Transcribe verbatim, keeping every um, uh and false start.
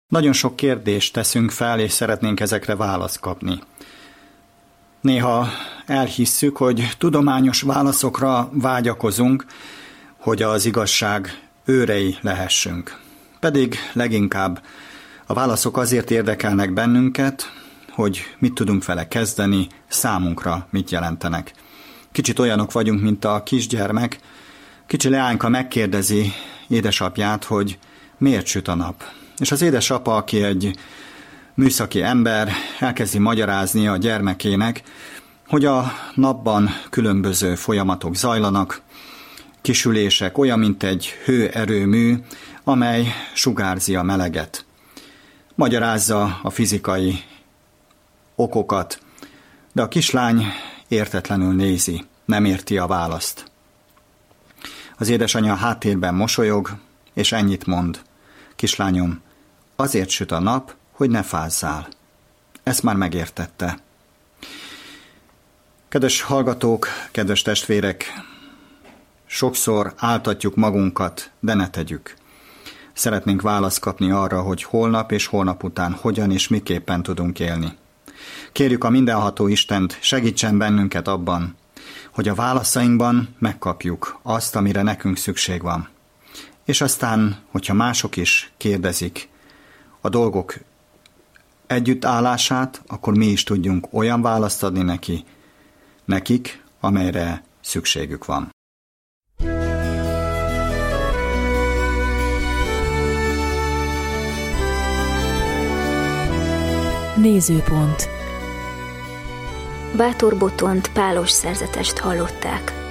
Nagyon sok kérdést teszünk fel, és szeretnénk ezekre választ kapni. Néha elhisszük, hogy tudományos válaszokra vágyakozunk, hogy az igazság őrei lehessünk. Pedig leginkább a válaszok azért érdekelnek bennünket, hogy mit tudunk vele kezdeni, számunkra mit jelentenek. Kicsit olyanok vagyunk, mint a kisgyermek. Kicsi leányka megkérdezi édesapját, hogy miért süt a nap. És az édesapa, aki egy műszaki ember, elkezdi magyarázni a gyermekének, hogy a napban különböző folyamatok zajlanak, kisülések, olyan, mint egy hőerőmű, amely sugárzi a meleget. Magyarázza a fizikai okokat, de a kislány értetlenül nézi, nem érti a választ. Az édesanyja a háttérben mosolyog, és ennyit mond. Kislányom, azért süt a nap, hogy ne fázzál. Ezt már megértette. Kedves hallgatók, kedves testvérek, sokszor áltatjuk magunkat, de ne tegyük. Szeretnénk választ kapni arra, hogy holnap és holnap után hogyan és miképpen tudunk élni. Kérjük a mindenható Istent, segítsen bennünket abban, hogy a válaszainkban megkapjuk azt, amire nekünk szükség van. És aztán, hogyha mások is kérdezik a dolgok együttállását, akkor mi is tudjunk olyan választ adni neki, nekik, amelyre szükségük van. Nézőpont. Bátor Botont pálos szerzetest hallották.